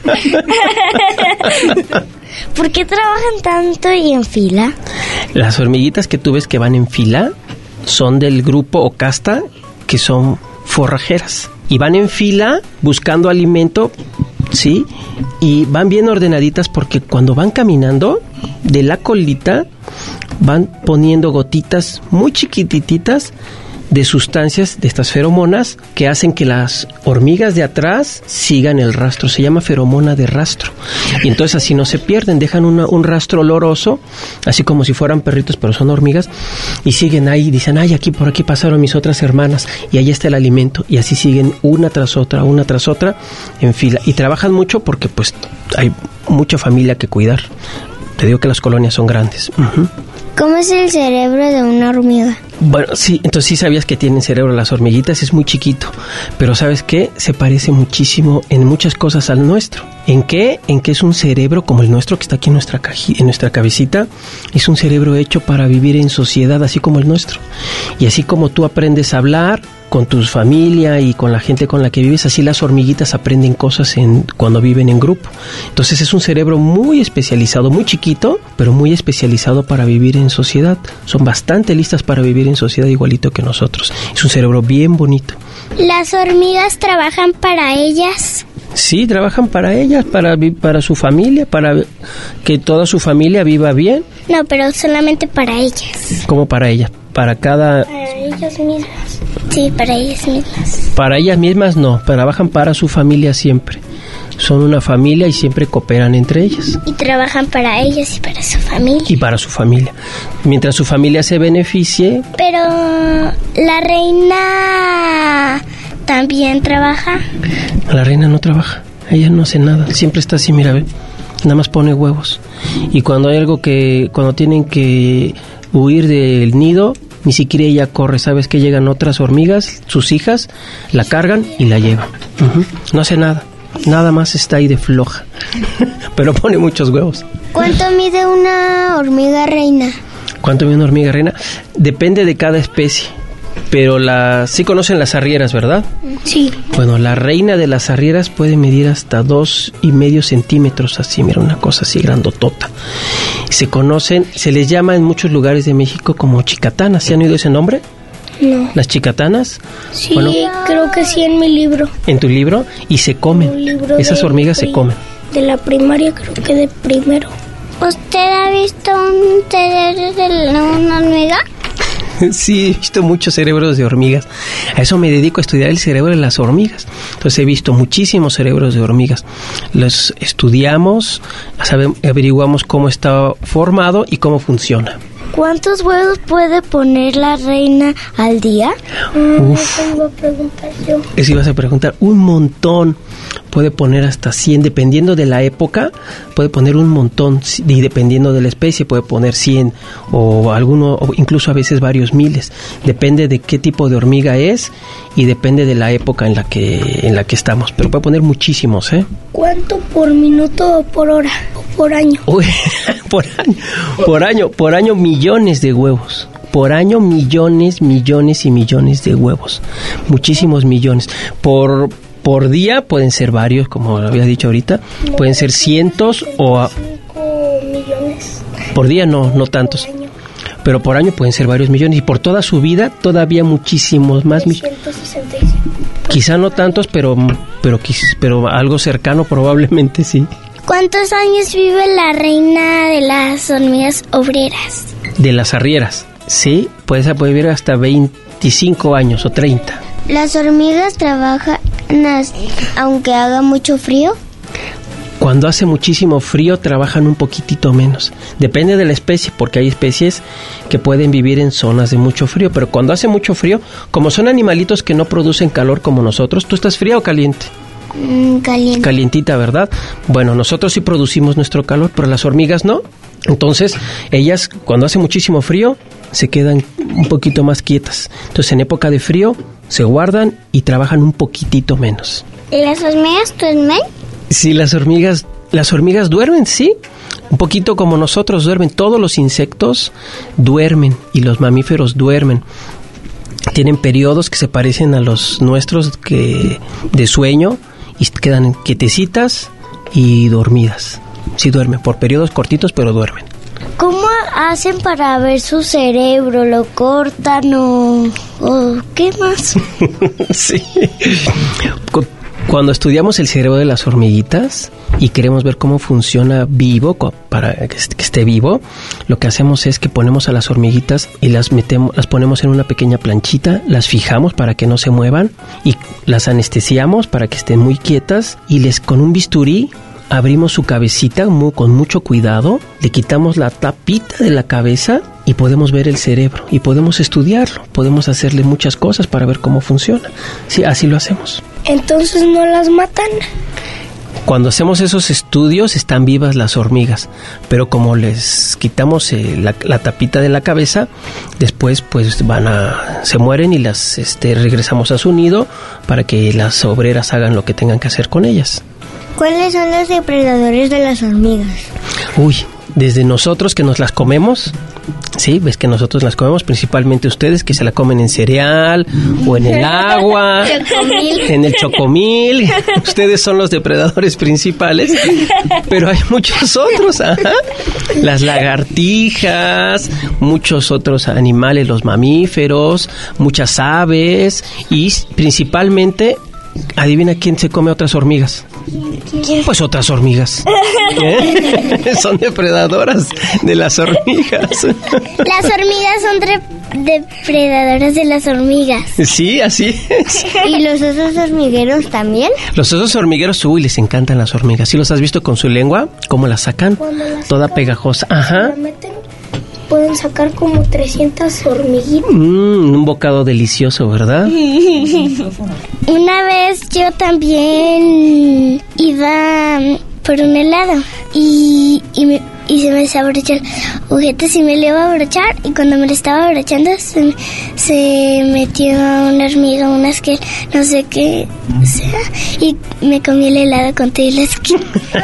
¿Por qué trabajan tanto y en fila? Las hormiguitas que tú ves que van en fila son del grupo o casta que son forrajeras. Y van en fila buscando alimento, ¿sí? y van bien ordenaditas porque cuando van caminando, de la colita van poniendo gotitas muy chiquititas de sustancias, de estas feromonas, que hacen que las hormigas de atrás sigan el rastro. Se llama feromona de rastro. Y entonces así no se pierden, dejan un rastro oloroso, así como si fueran perritos, pero son hormigas, y siguen ahí, dicen, ay, aquí por aquí pasaron mis otras hermanas, y ahí está el alimento, y así siguen una tras otra, en fila. Y trabajan mucho porque pues hay mucha familia que cuidar. Te digo que las colonias son grandes. Uh-huh. ¿Cómo es el cerebro de una hormiga? Bueno, sí, entonces sí sabías que tienen cerebro las hormiguitas, es muy chiquito, pero ¿sabes qué? Se parece muchísimo en muchas cosas al nuestro. ¿En qué? En que es un cerebro como el nuestro que está aquí en nuestra cabecita, es un cerebro hecho para vivir en sociedad, así como el nuestro. Y así como tú aprendes a hablar con tu familia y con la gente con la que vives, así las hormiguitas aprenden cosas cuando viven en grupo. Entonces es un cerebro muy especializado, muy chiquito, pero muy especializado para vivir en sociedad. Son bastante listas para vivir en sociedad igualito que nosotros. Es un cerebro bien bonito. ¿Las hormigas trabajan para ellas? Sí, trabajan para ellas, para su familia, para que toda su familia viva bien. No, pero solamente para ellas. ¿Cómo para ellas? Para ellas mismas. Sí, para ellas mismas. Para ellas mismas no, trabajan para su familia siempre. Son una familia y siempre cooperan entre ellas. Y trabajan para ellas y para su familia. Y para su familia. Mientras su familia se beneficie. Pero la reina también trabaja. La reina no trabaja, ella no hace nada, siempre está así, mira, ve, nada más pone huevos. Y cuando hay cuando tienen que huir del nido, ni siquiera ella corre, sabes que llegan otras hormigas, sus hijas, la cargan y la llevan. Uh-huh. No hace nada, nada más está ahí de floja, pero pone muchos huevos. ¿Cuánto mide una hormiga reina? ¿Cuánto mide una hormiga reina? Depende de cada especie. Pero sí conocen las arrieras, ¿verdad? Sí. Bueno, la reina de las arrieras puede medir hasta 2,5 centímetros, así, mira, una cosa así grandotota. Se les llama en muchos lugares de México como chicatanas. ¿Sí han oído ese nombre? No. ¿Las chicatanas? Sí, bueno, creo que sí, en mi libro. ¿En tu libro? Y se comen. Esas hormigas se comen. De la primaria, creo que de primero. ¿Usted ha visto un cerebro de una hormiga? Sí, he visto muchos cerebros de hormigas. A eso me dedico, a estudiar el cerebro de las hormigas. Entonces he visto muchísimos cerebros de hormigas. Los estudiamos, averiguamos cómo está formado y cómo funciona. ¿Cuántos huevos puede poner la reina al día? Eso iba a preguntar yo. Eso ibas a preguntar. Un montón. Puede poner hasta 100, dependiendo de la época, puede poner un montón, y dependiendo de la especie puede poner 100 o incluso a veces varios miles. Depende de qué tipo de hormiga es y depende de la época en la que estamos, pero puede poner muchísimos, ¿eh? ¿Cuánto por minuto o por hora o por año? Uy, por año millones de huevos. Por año millones y millones de huevos. Muchísimos millones. Por día pueden ser varios, como lo había dicho ahorita, pueden ser cientos o 5 millones. Por día no tantos, pero por año pueden ser varios millones, y por toda su vida todavía muchísimos más. 165. Quizá no tantos, pero algo cercano probablemente sí. ¿Cuántos años vive la reina de las hormigas obreras? De las arrieras, sí, puede vivir hasta 25 años o 30. ¿Las hormigas trabajan aunque haga mucho frío? Cuando hace muchísimo frío trabajan un poquitito menos. Depende de la especie, porque hay especies que pueden vivir en zonas de mucho frío, pero cuando hace mucho frío, como son animalitos que no producen calor como nosotros, ¿tú estás fría o caliente? Caliente. Calientita, ¿verdad? Bueno, nosotros sí producimos nuestro calor, pero las hormigas no. Entonces, ellas cuando hace muchísimo frío se quedan un poquito más quietas. Entonces, en época de frío se guardan y trabajan un poquitito menos. ¿Las hormigas duermen? Sí, las hormigas duermen, sí. Un poquito como nosotros duermen. Todos los insectos duermen y los mamíferos duermen. Tienen periodos que se parecen a los nuestros de sueño y quedan quietecitas y dormidas. Sí duermen, por periodos cortitos, pero duermen. ¿Cómo hacen para ver su cerebro? ¿Lo cortan o qué más? Sí. Cuando estudiamos el cerebro de las hormiguitas y queremos ver cómo funciona vivo, para que esté vivo, lo que hacemos es que ponemos a las hormiguitas y las ponemos en una pequeña planchita, las fijamos para que no se muevan y las anestesiamos para que estén muy quietas y con un bisturí abrimos su cabecita con mucho cuidado, le quitamos la tapita de la cabeza y podemos ver el cerebro y podemos estudiarlo, podemos hacerle muchas cosas para ver cómo funciona. Sí, así lo hacemos. Entonces no las matan. Cuando hacemos esos estudios están vivas las hormigas, pero como les quitamos la tapita de la cabeza, después pues se mueren y las regresamos a su nido para que las obreras hagan lo que tengan que hacer con ellas. ¿Cuáles son los depredadores de las hormigas? Uy, desde nosotros que nos las comemos, sí, ves que nosotros las comemos, principalmente ustedes que se la comen en cereal o en el agua, en el chocomil. Ustedes son los depredadores principales, pero hay muchos otros, las lagartijas, muchos otros animales, los mamíferos, muchas aves y principalmente, adivina quién se come otras hormigas. ¿Quién? Pues otras hormigas. Son depredadoras de las hormigas. Las hormigas son depredadoras de las hormigas. Sí, así es. ¿Y los osos hormigueros también? Los osos hormigueros, les encantan las hormigas. ¿Sí los has visto con su lengua? ¿Cómo la sacan? Toda pegajosa. Ajá. La meten, pueden sacar como 300 hormiguitas. Un bocado delicioso, ¿verdad? Una vez yo también iba por un helado y se me desabrochó el juguete y me lo iba a abrochar y cuando me lo estaba abrochando se metió una hormiga, una esquel, no sé qué sea, y me comí el helado con todo y la esquel.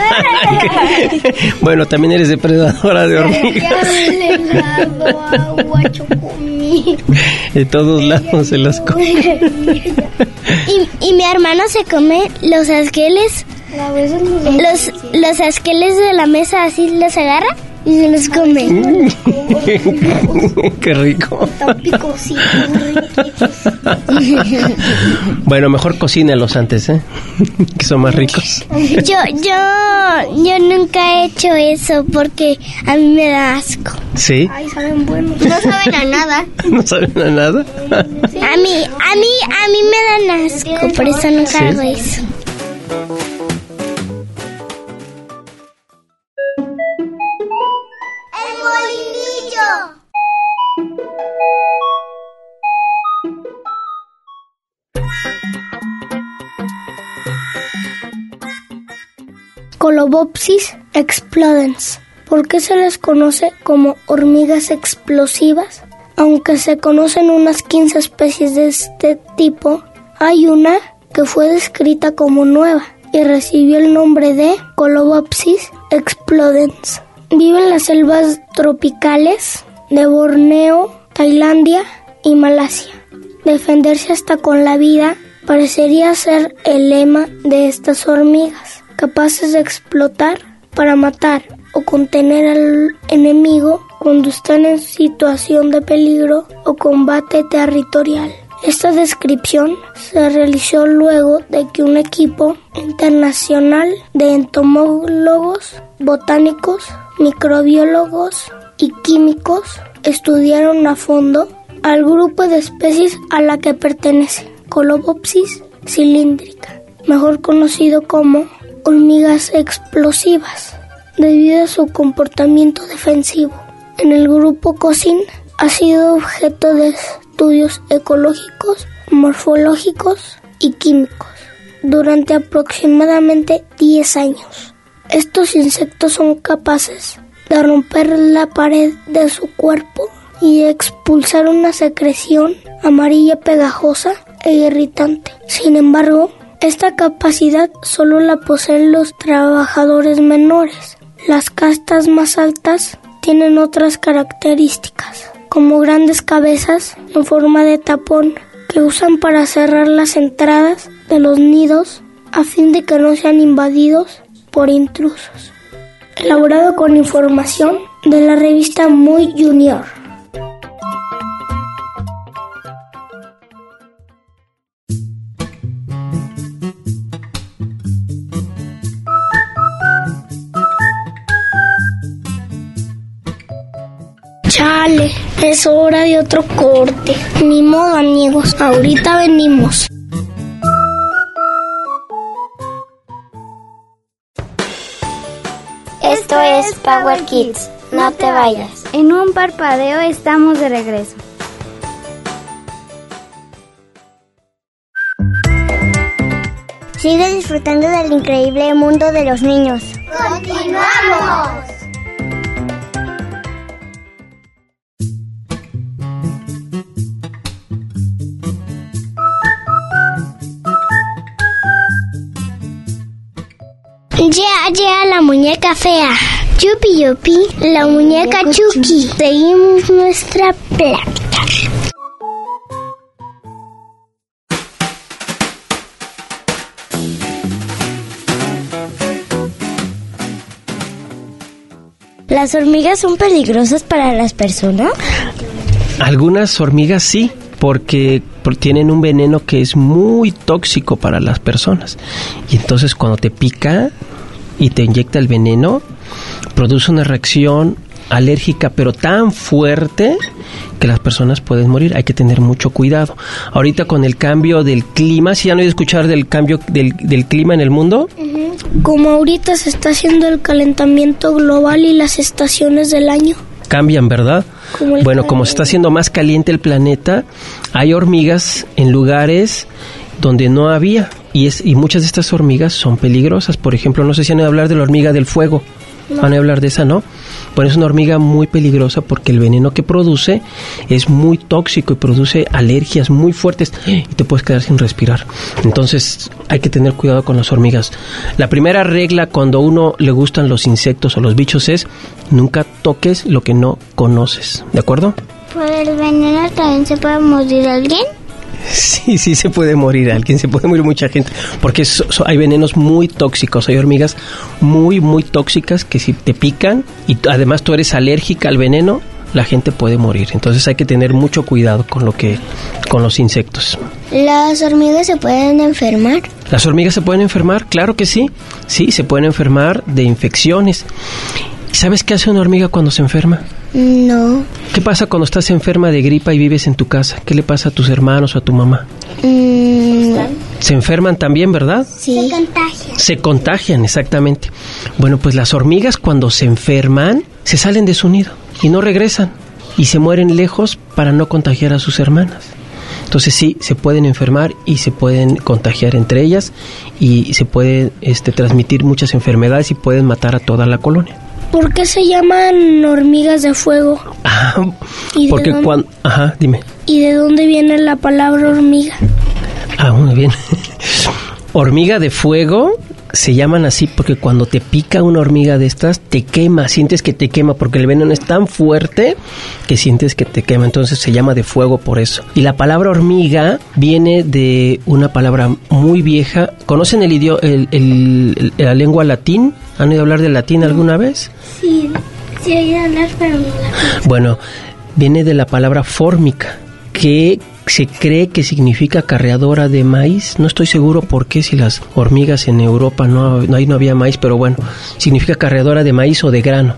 Bueno, también eres depredadora de hormigas. El helado, agua, chocomil. De todos lados se las come. Y mi hermano se come los asqueles. Los asqueles de la mesa así los agarra y se los come. Qué rico. Están picositos, riquitos. Bueno, mejor cocínalos antes, que son más ricos. Yo nunca he hecho eso porque a mí me da asco. ¿Sí? Ay, saben buenos. No saben a nada. ¿No saben a nada? Sí. A mí me dan asco, por eso nunca hago eso. Colobopsis explodens. ¿Por qué se les conoce como hormigas explosivas? Aunque se conocen unas 15 especies de este tipo, hay una que fue descrita como nueva y recibió el nombre de Colobopsis explodens. Vive en las selvas tropicales de Borneo, Tailandia y Malasia. Defenderse hasta con la vida parecería ser el lema de estas hormigas, capaces de explotar para matar o contener al enemigo cuando están en situación de peligro o combate territorial. Esta descripción se realizó luego de que un equipo internacional de entomólogos, botánicos, microbiólogos y químicos estudiaron a fondo al grupo de especies a la que pertenece, Colobopsis cilíndrica, mejor conocido como hormigas explosivas, debido a su comportamiento defensivo. En el grupo COSIN ha sido objeto de estudios ecológicos, morfológicos y químicos durante aproximadamente 10 años. Estos insectos son capaces de romper la pared de su cuerpo y expulsar una secreción amarilla pegajosa e irritante. Sin embargo, esta capacidad solo la poseen los trabajadores menores. Las castas más altas tienen otras características, como grandes cabezas en forma de tapón que usan para cerrar las entradas de los nidos a fin de que no sean invadidos por intrusos. Elaborado con información de la revista Muy Junior. Chale, es hora de otro corte. Ni modo, amigos, ahorita venimos. Esto es Power Kids. No te vayas. En un parpadeo estamos de regreso. Sigue disfrutando del increíble mundo de los niños. ¡Continuamos! Ya, la muñeca fea. Yupi, yupi, la muñeca Chucky. Seguimos nuestra plática. ¿Las hormigas son peligrosas para las personas? Algunas hormigas sí, porque tienen un veneno que es muy tóxico para las personas. Y entonces cuando te pica y te inyecta el veneno, produce una reacción alérgica, pero tan fuerte que las personas pueden morir. Hay que tener mucho cuidado. Ahorita con el cambio del clima, ¿sí han oído escuchar del cambio del clima en el mundo? Como ahorita se está haciendo el calentamiento global y las estaciones del año cambian, ¿verdad? Como se está haciendo más caliente el planeta, hay hormigas en lugares donde no había, y muchas de estas hormigas son peligrosas. Por ejemplo, no sé si han oído hablar de la hormiga del fuego. No. ¿Van a hablar de esa, no? Bueno, es una hormiga muy peligrosa porque el veneno que produce es muy tóxico y produce alergias muy fuertes y te puedes quedar sin respirar. Entonces hay que tener cuidado con las hormigas. La primera regla cuando a uno le gustan los insectos o los bichos es nunca toques lo que no conoces. ¿De acuerdo? ¿Por el veneno también se puede morir alguien? Sí, se puede morir alguien, se puede morir mucha gente, porque hay venenos muy tóxicos, hay hormigas muy, muy tóxicas que si te pican y además tú eres alérgica al veneno, la gente puede morir. Entonces hay que tener mucho cuidado con los insectos. ¿Las hormigas se pueden enfermar? ¿Las hormigas se pueden enfermar? Claro que sí, se pueden enfermar de infecciones. ¿Sabes qué hace una hormiga cuando se enferma? No. ¿Qué pasa cuando estás enferma de gripa y vives en tu casa? ¿Qué le pasa a tus hermanos o a tu mamá? Se enferman también, ¿verdad? Sí. Se contagian, exactamente. Bueno, pues las hormigas cuando se enferman, se salen de su nido y no regresan. Y se mueren lejos para no contagiar a sus hermanas. Entonces sí, se pueden enfermar y se pueden contagiar entre ellas y se pueden transmitir muchas enfermedades y pueden matar a toda la colonia. ¿Por qué se llaman hormigas de fuego? Porque cuando... dime. ¿Y de dónde viene la palabra hormiga? Muy bien. Hormiga de fuego se llaman así porque cuando te pica una hormiga de estas, te quema, sientes que te quema, porque el veneno es tan fuerte que sientes que te quema, entonces se llama de fuego por eso. Y la palabra hormiga viene de una palabra muy vieja. ¿Conocen el idioma, la lengua latín? ¿Han oído hablar del latín alguna vez? Sí he oído hablar, pero no la... Bueno, viene de la palabra fórmica, que se cree que significa carreadora de maíz. No estoy seguro por qué, si las hormigas en Europa ahí no había maíz, pero bueno, significa carreadora de maíz o de grano.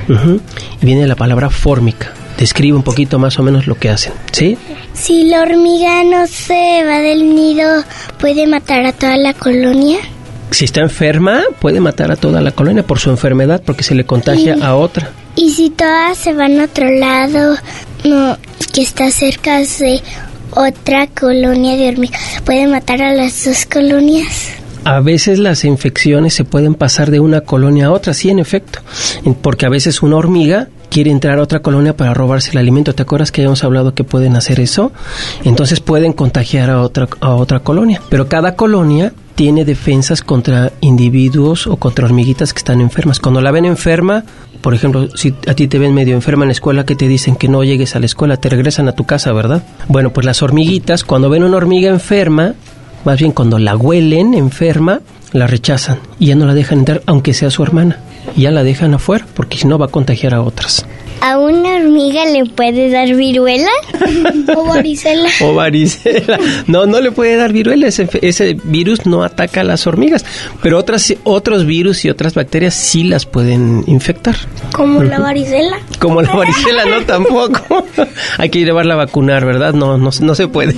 Y viene de la palabra fórmica. Describe un poquito más o menos lo que hacen, ¿sí? Si la hormiga no se va del nido, ¿puede matar a toda la colonia? Si está enferma, puede matar a toda la colonia por su enfermedad, porque se le contagia a otra. Y si todas se van a otro lado, que está cerca de otra colonia de hormigas, ¿puede matar a las dos colonias? A veces las infecciones se pueden pasar de una colonia a otra, sí, en efecto, porque a veces una hormiga quiere entrar a otra colonia para robarse el alimento. ¿Te acuerdas que habíamos hablado que pueden hacer eso? Entonces pueden contagiar a otra colonia, pero cada colonia tiene defensas contra individuos o contra hormiguitas que están enfermas. Cuando la ven enferma, por ejemplo, si a ti te ven medio enferma en la escuela, que te dicen que no llegues a la escuela, te regresan a tu casa, ¿verdad? Bueno, pues las hormiguitas, cuando ven una hormiga enferma, más bien cuando la huelen enferma, la rechazan y ya no la dejan entrar, aunque sea su hermana. Y ya la dejan afuera, porque si no va a contagiar a otras. ¿A una hormiga le puede dar viruela? ¿O varicela? O varicela. No le puede dar viruela. Ese virus no ataca a las hormigas, pero otros virus y otras bacterias sí las pueden infectar. ¿Como la varicela? Como la varicela, no, tampoco. Hay que llevarla a vacunar, ¿verdad? No se puede.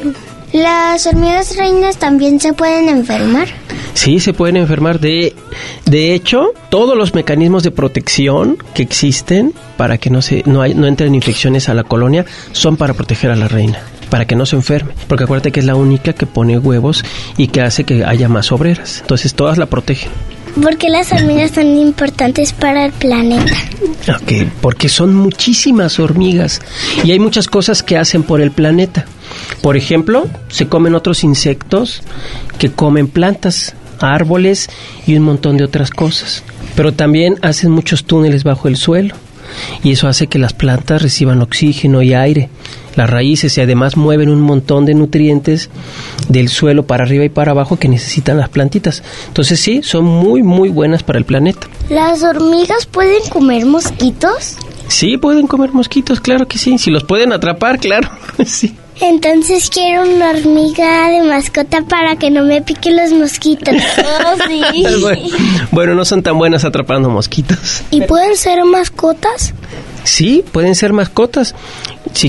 ¿Las hormigas reinas también se pueden enfermar? Sí, se pueden enfermar. De hecho, todos los mecanismos de protección que existen para que no entren infecciones a la colonia son para proteger a la reina, para que no se enferme. Porque acuérdate que es la única que pone huevos y que hace que haya más obreras. Entonces, todas la protegen. ¿Por qué las hormigas son importantes para el planeta? Okay, porque son muchísimas hormigas y hay muchas cosas que hacen por el planeta. Por ejemplo, se comen otros insectos que comen plantas, árboles y un montón de otras cosas. Pero también hacen muchos túneles bajo el suelo y eso hace que las plantas reciban oxígeno y aire. Las raíces y además mueven un montón de nutrientes del suelo para arriba y para abajo que necesitan las plantitas. Entonces sí, son muy, muy buenas para el planeta. ¿Las hormigas pueden comer mosquitos? Sí, pueden comer mosquitos, claro que sí. Si los pueden atrapar, claro, sí. Entonces quiero una hormiga de mascota para que no me piquen los mosquitos. Oh, sí. Bueno, no son tan buenas atrapando mosquitos. ¿Y pueden ser mascotas? Sí, pueden ser mascotas. Si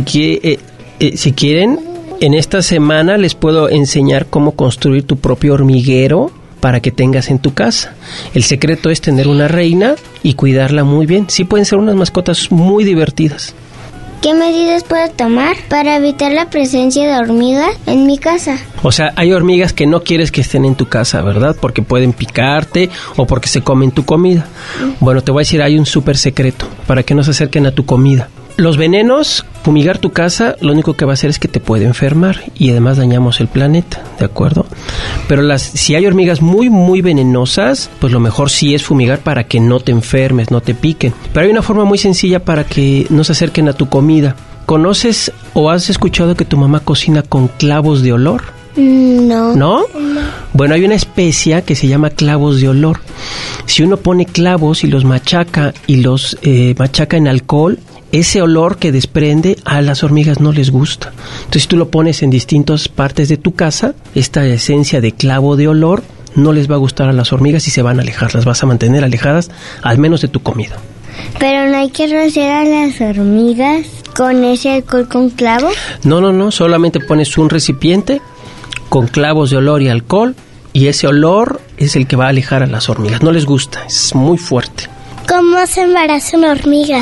quieren, en esta semana les puedo enseñar cómo construir tu propio hormiguero para que tengas en tu casa. El secreto es tener una reina y cuidarla muy bien. Sí, pueden ser unas mascotas muy divertidas. ¿Qué medidas puedo tomar para evitar la presencia de hormigas en mi casa? O sea, hay hormigas que no quieres que estén en tu casa, ¿verdad? Porque pueden picarte o porque se comen tu comida. Bueno, te voy a decir, hay un súper secreto para que no se acerquen a tu comida. Los venenos, fumigar tu casa, lo único que va a hacer es que te puede enfermar y además dañamos el planeta, ¿de acuerdo? Pero si hay hormigas muy, muy venenosas, pues lo mejor sí es fumigar para que no te enfermes, no te piquen. Pero hay una forma muy sencilla para que no se acerquen a tu comida. ¿Conoces o has escuchado que tu mamá cocina con clavos de olor? No. ¿No? Bueno, hay una especia que se llama clavos de olor. Si uno pone clavos y los machaca y los machaca en alcohol, ese olor que desprende a las hormigas no les gusta. Entonces, si tú lo pones en distintas partes de tu casa, esta esencia de clavo de olor no les va a gustar a las hormigas y se van a alejar. Las vas a mantener alejadas, al menos de tu comida. Pero no hay que rociar a las hormigas con ese alcohol con clavo. No. Solamente pones un recipiente con clavos de olor y alcohol y ese olor es el que va a alejar a las hormigas. No les gusta, es muy fuerte. ¿Cómo se embaraza una hormiga?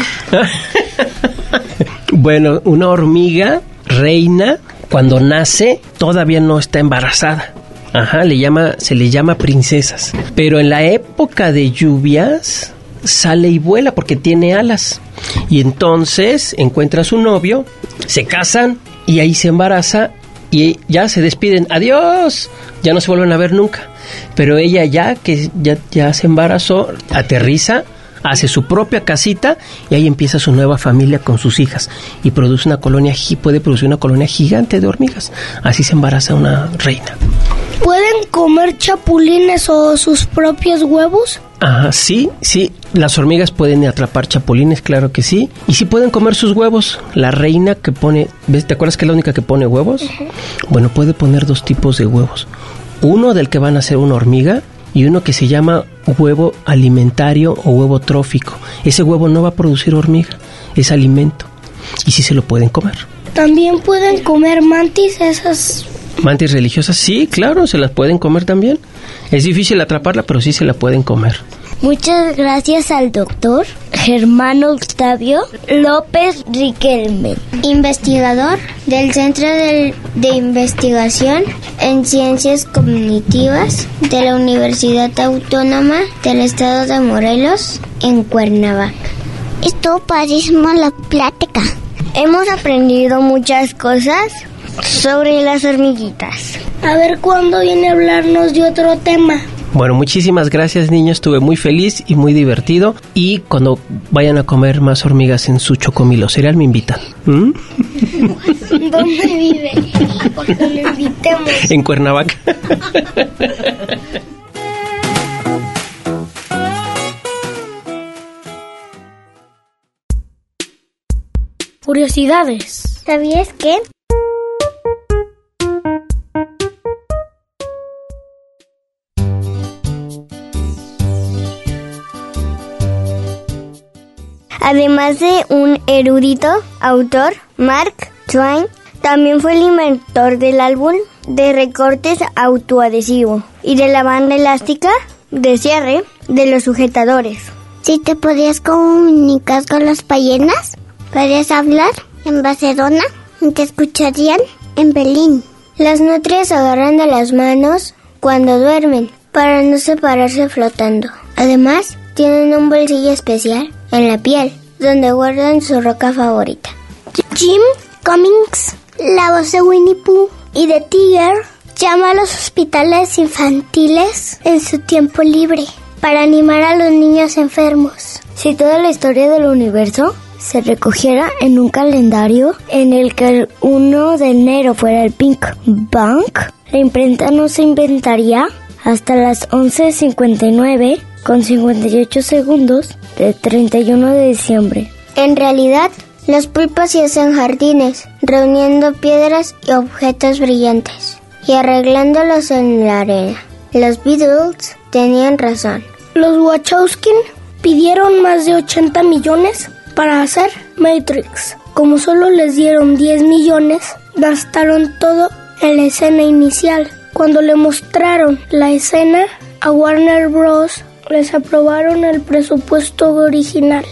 Bueno, una hormiga reina, cuando nace, todavía no está embarazada. Se le llama princesas. Pero en la época de lluvias, sale y vuela porque tiene alas. Y entonces encuentra a su novio, se casan y ahí se embaraza y ya se despiden. ¡Adiós! Ya no se vuelven a ver nunca. Pero ella ya se embarazó, aterriza, hace su propia casita y ahí empieza su nueva familia con sus hijas y puede producir una colonia gigante de hormigas. Así se embaraza una reina. ¿Pueden comer chapulines o sus propios huevos? Sí, las hormigas pueden atrapar chapulines, claro que sí, y sí pueden comer sus huevos. La reina que pone, ¿te acuerdas que es la única que pone huevos? Uh-huh. Bueno, puede poner 2 tipos de huevos. Uno del que van a ser una hormiga y uno que se llama huevo alimentario o huevo trófico. Ese huevo no va a producir hormiga, es alimento y sí se lo pueden comer. ¿También pueden comer mantis, esas? ¿Mantis religiosas? Sí, claro, se las pueden comer también. Es difícil atraparla, pero sí se la pueden comer. Muchas gracias al doctor Germán Octavio López Riquelme, investigador del Centro de Investigación en Ciencias Cognitivas de la Universidad Autónoma del Estado de Morelos, en Cuernavaca. Estuvo padrísima la plática. Hemos aprendido muchas cosas sobre las hormiguitas. A ver cuándo viene a hablarnos de otro tema. Bueno, muchísimas gracias, niños. Estuve muy feliz y muy divertido. Y cuando vayan a comer más hormigas en su chocomilo cereal, me invitan. ¿Dónde vive? Porque lo invitemos. En Cuernavaca. curiosidades. ¿Sabías qué? Además de un erudito autor, Mark Twain también fue el inventor del álbum de recortes autoadhesivo y de la banda elástica de cierre de los sujetadores. Si te podías comunicar con las ballenas, podías hablar en Barcelona y te escucharían en Berlín. Las nutrias agarran de las manos cuando duermen para no separarse flotando. Además, tienen un bolsillo especial en la piel donde guardan su roca favorita. Jim Cummings, la voz de Winnie Pooh y de Tiger, llama a los hospitales infantiles en su tiempo libre para animar a los niños enfermos. Si toda la historia del universo se recogiera en un calendario en el que el 1 de enero fuera el Big Bang, la imprenta no se inventaría hasta las 11:59 con 58 segundos del 31 de diciembre. En realidad, los pulpos hacen jardines, reuniendo piedras y objetos brillantes y arreglándolos en la arena. Los Beatles tenían razón. Los Wachowski pidieron más de 80 millones para hacer Matrix. Como solo les dieron 10 millones, gastaron todo en la escena inicial. Cuando le mostraron la escena a Warner Bros., les aprobaron el presupuesto original.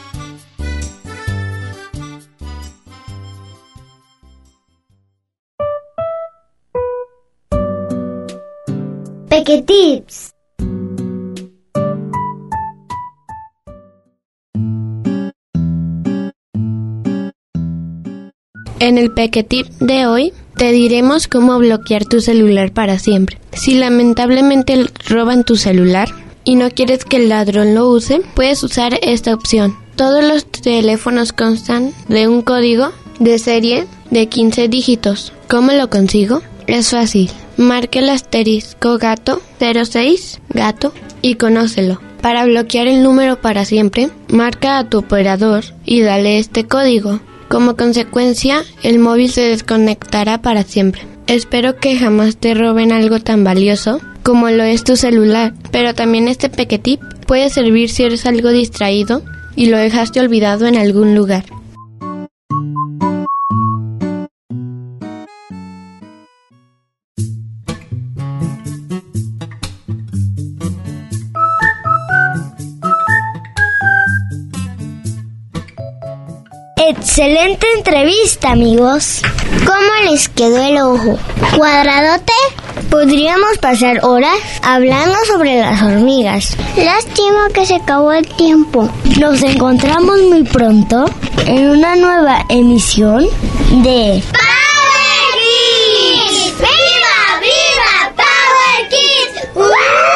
Pequetips. En el Pequetip de hoy te diremos cómo bloquear tu celular para siempre. Si lamentablemente roban tu celular y no quieres que el ladrón lo use, puedes usar esta opción. Todos los teléfonos constan de un código de serie de 15 dígitos. ¿Cómo lo consigo? Es fácil. Marca el asterisco gato 06 gato y conócelo. Para bloquear el número para siempre, marca a tu operador y dale este código. Como consecuencia, el móvil se desconectará para siempre. Espero que jamás te roben algo tan valioso como lo es tu celular, pero también este Pequetip puede servir si eres algo distraído y lo dejaste olvidado en algún lugar. Excelente entrevista, amigos. ¿Cómo les quedó el ojo? ¿Cuadradote? Podríamos pasar horas hablando sobre las hormigas. Lástima que se acabó el tiempo. Nos encontramos muy pronto en una nueva emisión de ¡Power Kids! ¡Viva, viva Power Kids! ¡Wow!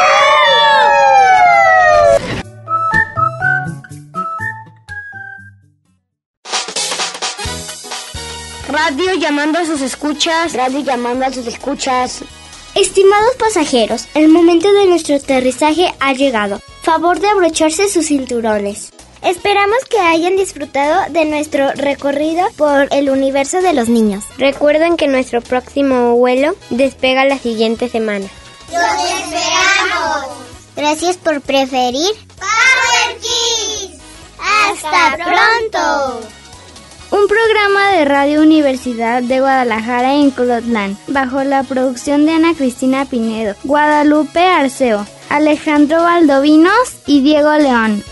Radio llamando a sus escuchas. Radio llamando a sus escuchas. Estimados pasajeros, el momento de nuestro aterrizaje ha llegado. Favor de abrocharse sus cinturones. Esperamos que hayan disfrutado de nuestro recorrido por el universo de los niños. Recuerden que nuestro próximo vuelo despega la siguiente semana. ¡Los esperamos! Gracias por preferir Power Kids. ¡Hasta pronto! Un programa de Radio Universidad de Guadalajara en Colotlán, bajo la producción de Ana Cristina Pinedo, Guadalupe Arceo, Alejandro Valdovinos y Diego León.